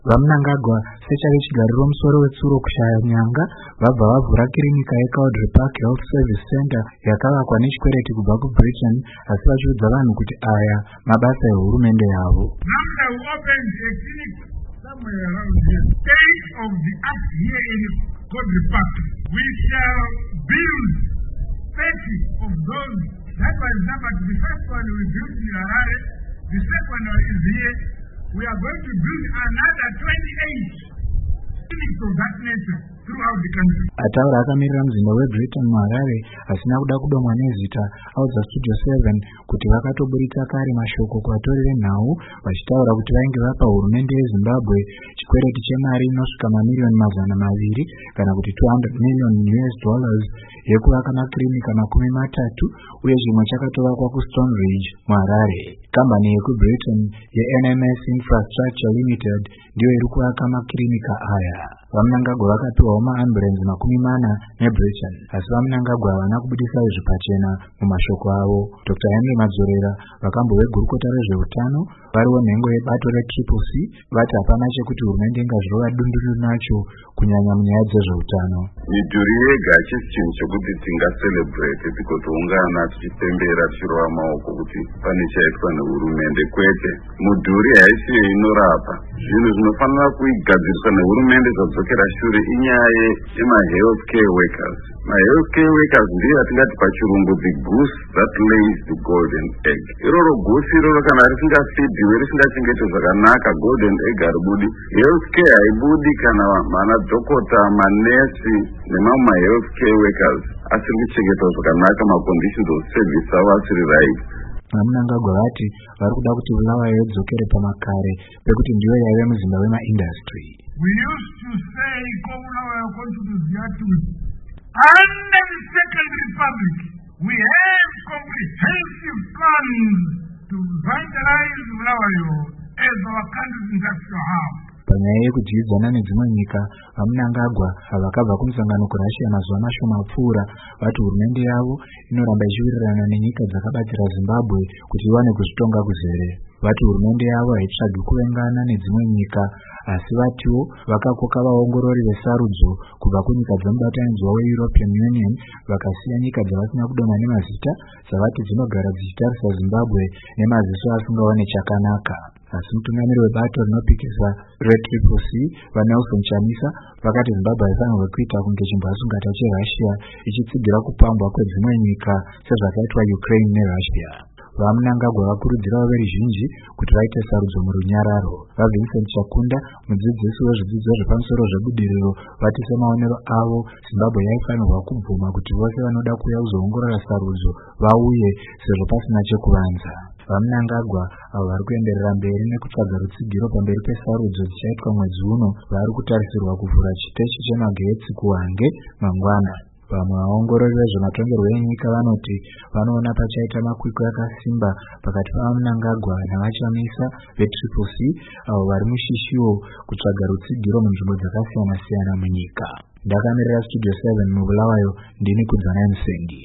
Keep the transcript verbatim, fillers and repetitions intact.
vaMnangagwa sechave chigariro musoro wetsuro kushaya nyanga vabva vavhura kirinika yeCowdray Park Health Service Center yakavakwa nechikwereti kubva kuBritain, asi vachiudza vanhu kuti aya mabasa ehurumende yavo. Somewhere around here, state of the art here in Cowdray Park. We shall build thirty of those. That was number. The first one we built in Harare. The second one is here. We are going to build another twenty-eight clinics of that nature throughout the country. Ataura akamirira muzinda weBritain muHarare asina kuda kudomwa nezita audza Studio seven kuti vakatoburita kare mashoko kuvatorere nhau vachitaura kuti vainge vapa hurumende yeZimbabwe chikwereti chemari inosvika mamiliyoni mazana maviri kana kuti two hundred million U S dollars yekuvaka makirinika makumi matatu uye chimwe chakatovakwa kuStone Ridge muHarare. Kambani yekuBritain yeN M S Infrastructure Limited ndiyo iri kuvaka makirinika aya. VaMnangagwa vakapiwawo maambulenzi makumi mana neBritain, asi VaMnangagwa havana kubudisa izvi pachena mumashoko avo. Doctor Henry Madzorera, vakambo vegurukota rezveutano, variwo nhengo yebato reTriple C, vati hapana chekuti hurumende ingazvirova dunduru nacho kunyanya munyaya dzezveutano. Midhuri yega hachisi chinhu chokuti tingaselebrate tikotoungana tichipembera tichirova maoko kuti pane chaitwa nehurumende, kwete. Mudhuri haisi inorapa. Zvinhu zvinofanira kugadziriswa nehurumende zvadzokera shure inyaya yemahealth care workers. Mahealth care workers ndiyo yatingati pachirungu the goose that lays the golden egg. Iroro goose iroro kana risingafidhiwe risingachengetwe zvakanaka, golden egg haribudi. Health care haibudi kana mana dhokota, manesi nemamwe mahealth care workers asiri kuchengetwa zvakanaka, maconditions of service avo asiri right. VaMnangagwa vati vari kuda kuti Bulawayo idzokere pamakare pekuti ndiyo yaive muzinda wemaindustry. We used to say Bulawayo contributes to under the Second Republic. We have comprehensive plans to vitalize Bulawayo as our country's industrial hub. Panyaya yekudzidzana nedzimwe nyika, VaMnangagwa vakabva kumusangano kuRussia mazuva mashoma apfuura vati hurumende yavo inoramba ichiwirirana nenyika dzakabatsira Zimbabwe kuti iwane kuzvitonga kuzere. Vati hurumende yavo haitsvagi kuvengana nedzimwe nyika, asi vatiwo vakakoka vaongorori vesarudzo kubva kunyika dzemubatanidzwa weEuropean Union vakasiya nyika dzavasina kudonha nemazita dzavati dzinogara dzichitarisa Zimbabwe nemaziso asingaone chakanaka. Asi mutungamiri webato rinopikisa reTriple C vaNelson Chamisa vakati Zimbabwe haifanirwe kuita kunge chimbwasungata cheRussia ichitsigira kupambwa kwedzimwe nyika sezvakaitwa Ukraine neRussia. VaMnangagwa vakurudzirawo veruzhinji kuti vaite sarudzo murunyararo. VaVincent Chakunda, mudzidzisi wezvidzidzo zvepamusoro zvebudiriro, vati semaonero avo Zimbabwe yaifanirwa kubvuma kuti vose vanoda kuuya kuzoongorora sarudzo vauye sezvo pasina chekuvanza. VaMnangagwa avo vari kuenderera mberi nekutsvaga rutsigiro pamberi pesarudzo dzichaitwa mwedzi uno vari kutarisirwa kuvhura chiteshi chemagetsi kuHwange mangwana. Vamwe vaongorori vezvematongerwo enyika vanoti vanoona pachaita makwikwi akasimba pakati paMnangagwa navaChamisa veTriple C avo vari mushishiwo kutsvaga rutsigiro munzvimbo dzakasiyana siyana munyika. Ndakamirira Studio seven muBulawayo, ndini Kudzanani Musengi.